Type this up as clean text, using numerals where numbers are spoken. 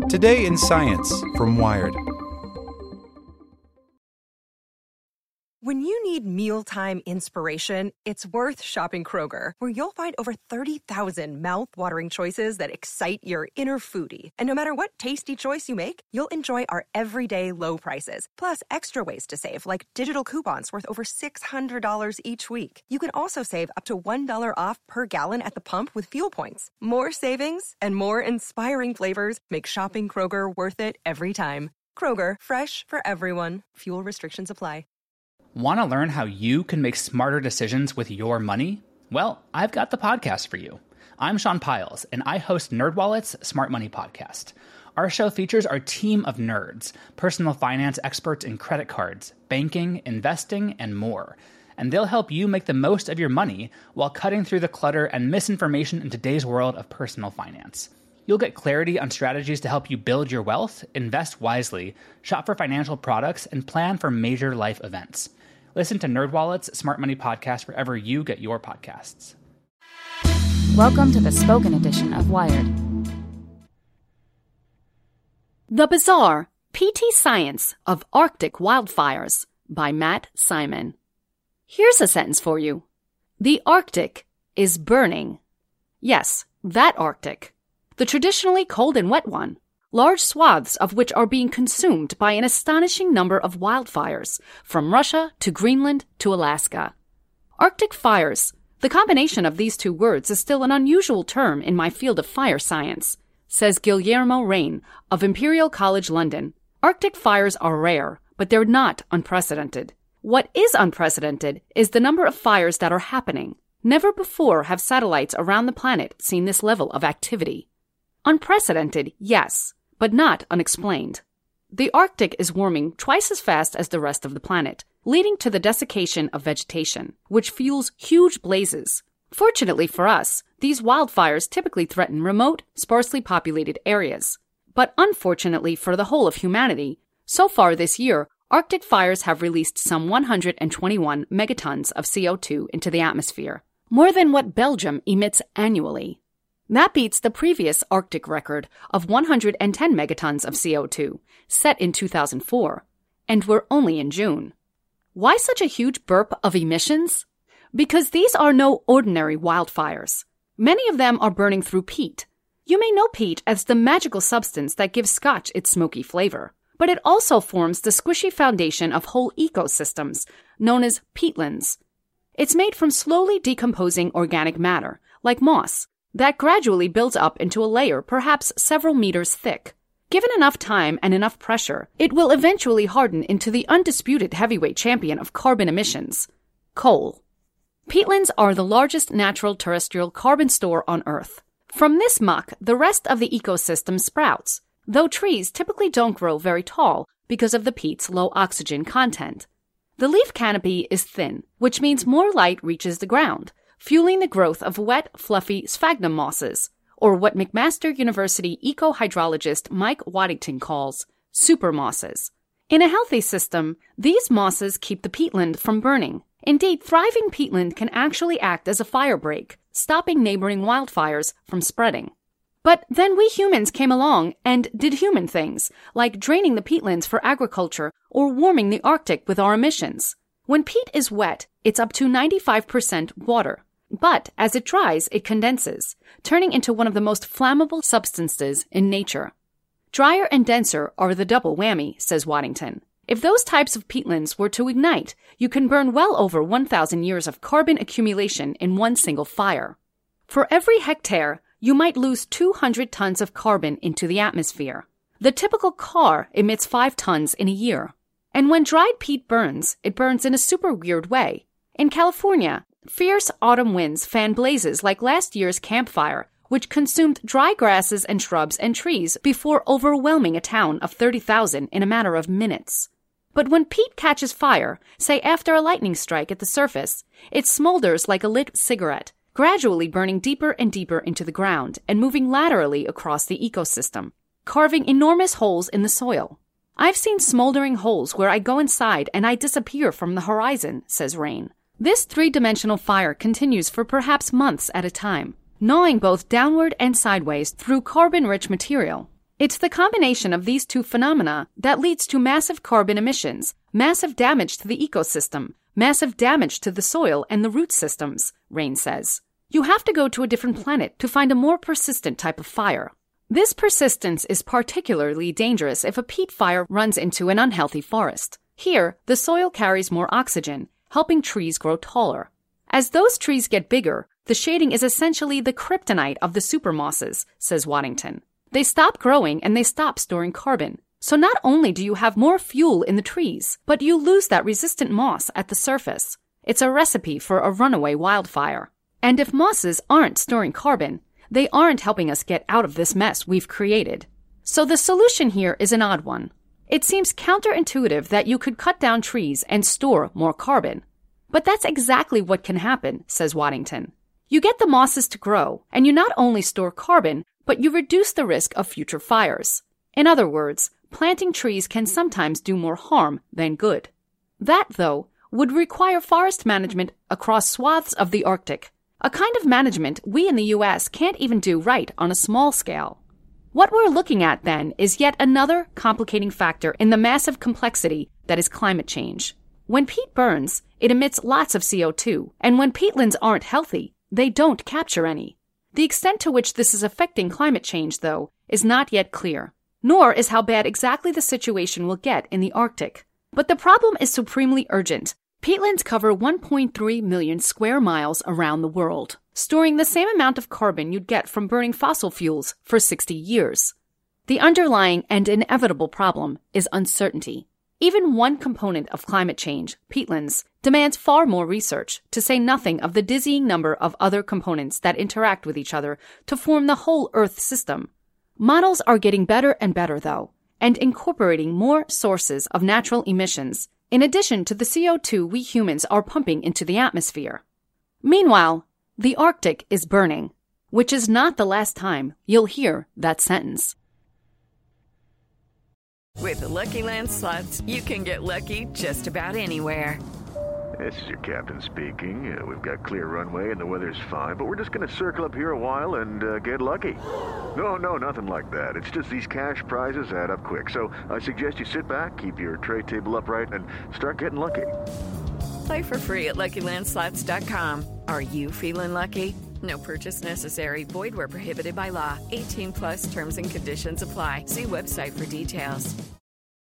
Today in Science from Wired. When you need mealtime inspiration, it's worth shopping Kroger, where you'll find over 30,000 mouth-watering choices that excite your inner foodie. And no matter what tasty choice you make, you'll enjoy our everyday low prices, plus extra ways to save, like digital coupons worth over $600 each week. You can also save up to $1 off per gallon at the pump with fuel points. More savings and more inspiring flavors make shopping Kroger worth it every time. Kroger, fresh for everyone. Fuel restrictions apply. Want to learn how you can make smarter decisions with your money? Well, I've got the podcast for you. I'm Sean Piles, and I host NerdWallet's Smart Money Podcast. Our show features our team of nerds, personal finance experts in credit cards, banking, investing, and more. And they'll help you make the most of your money while cutting through the clutter and misinformation in today's world of personal finance. You'll get clarity on strategies to help you build your wealth, invest wisely, shop for financial products, and plan for major life events. Listen to NerdWallet's Smart Money Podcast wherever you get your podcasts. Welcome to the spoken edition of Wired. The Bizarre PT Science of Arctic Wildfires by Matt Simon. Here's a sentence for you. The Arctic is burning. Yes, that Arctic. The traditionally cold and wet one. Large swaths of which are being consumed by an astonishing number of wildfires, from Russia to Greenland to Alaska. Arctic fires. The combination of these two words is still an unusual term in my field of fire science, says Guillermo Rain of Imperial College London. Arctic fires are rare, but they're not unprecedented. What is unprecedented is the number of fires that are happening. Never before have satellites around the planet seen this level of activity. Unprecedented, yes, but not unexplained. The Arctic is warming twice as fast as the rest of the planet, leading to the desiccation of vegetation, which fuels huge blazes. Fortunately for us, these wildfires typically threaten remote, sparsely populated areas. But unfortunately for the whole of humanity, so far this year, Arctic fires have released some 121 megatons of CO2 into the atmosphere, more than what Belgium emits annually. That beats the previous Arctic record of 110 megatons of CO2, set in 2004, and we're only in June. Why such a huge burp of emissions? Because these are no ordinary wildfires. Many of them are burning through peat. You may know peat as the magical substance that gives Scotch its smoky flavor, but it also forms the squishy foundation of whole ecosystems, known as peatlands. It's made from slowly decomposing organic matter, like moss, that gradually builds up into a layer perhaps several meters thick. Given enough time and enough pressure, it will eventually harden into the undisputed heavyweight champion of carbon emissions, coal. Peatlands are the largest natural terrestrial carbon store on Earth. From this muck, the rest of the ecosystem sprouts, though trees typically don't grow very tall because of the peat's low oxygen content. The leaf canopy is thin, which means more light reaches the ground, fueling the growth of wet, fluffy sphagnum mosses, or what McMaster University eco-hydrologist Mike Waddington calls super mosses. In a healthy system, these mosses keep the peatland from burning. Indeed, thriving peatland can actually act as a fire break, stopping neighboring wildfires from spreading. But then we humans came along and did human things, like draining the peatlands for agriculture or warming the Arctic with our emissions. When peat is wet, it's up to 95% water. But as it dries, it condenses, turning into one of the most flammable substances in nature. Drier and denser are the double whammy, says Waddington. If those types of peatlands were to ignite, you can burn well over 1,000 years of carbon accumulation in one single fire. For every hectare, you might lose 200 tons of carbon into the atmosphere. The typical car emits 5 tons in a year. And when dried peat burns, it burns in a super weird way. In California, fierce autumn winds fan blazes like last year's campfire, which consumed dry grasses and shrubs and trees before overwhelming a town of 30,000 in a matter of minutes. But when peat catches fire, say after a lightning strike at the surface, it smolders like a lit cigarette, gradually burning deeper and deeper into the ground and moving laterally across the ecosystem, carving enormous holes in the soil. I've seen smoldering holes where I go inside and I disappear from the horizon, says Rain. This three-dimensional fire continues for perhaps months at a time, gnawing both downward and sideways through carbon-rich material. It's the combination of these two phenomena that leads to massive carbon emissions, massive damage to the ecosystem, massive damage to the soil and the root systems, Rain says. You have to go to a different planet to find a more persistent type of fire. This persistence is particularly dangerous if a peat fire runs into an unhealthy forest. Here, the soil carries more oxygen, helping trees grow taller. As those trees get bigger, the shading is essentially the kryptonite of the supermosses, says Waddington. They stop growing and they stop storing carbon. So not only do you have more fuel in the trees, but you lose that resistant moss at the surface. It's a recipe for a runaway wildfire. And if mosses aren't storing carbon, they aren't helping us get out of this mess we've created. So the solution here is an odd one. It seems counterintuitive that you could cut down trees and store more carbon. But that's exactly what can happen, says Waddington. You get the mosses to grow, and you not only store carbon, but you reduce the risk of future fires. In other words, planting trees can sometimes do more harm than good. That, though, would require forest management across swaths of the Arctic, a kind of management we in the U.S. can't even do right on a small scale. What we're looking at, then, is yet another complicating factor in the massive complexity that is climate change. When peat burns, it emits lots of CO2, and when peatlands aren't healthy, they don't capture any. The extent to which this is affecting climate change, though, is not yet clear, nor is how bad exactly the situation will get in the Arctic. But the problem is supremely urgent. Peatlands cover 1.3 million square miles around the world, storing the same amount of carbon you'd get from burning fossil fuels for 60 years. The underlying and inevitable problem is uncertainty. Even one component of climate change, peatlands, demands far more research, to say nothing of the dizzying number of other components that interact with each other to form the whole Earth system. Models are getting better and better, though, and incorporating more sources of natural emissions, in addition to the CO2 we humans are pumping into the atmosphere. Meanwhile, the Arctic is burning, which is not the last time you'll hear that sentence. With the Lucky Land Slots, you can get lucky just about anywhere. This is your captain speaking. We've got clear runway and the weather's fine, but we're just going to circle up here a while and get lucky. No, nothing like that. It's just these cash prizes add up quick. So I suggest you sit back, keep your tray table upright, and start getting lucky. Play for free at LuckyLandSlots.com. Are you feeling lucky? No purchase necessary. Void where prohibited by law. 18+ terms and conditions apply. See website for details.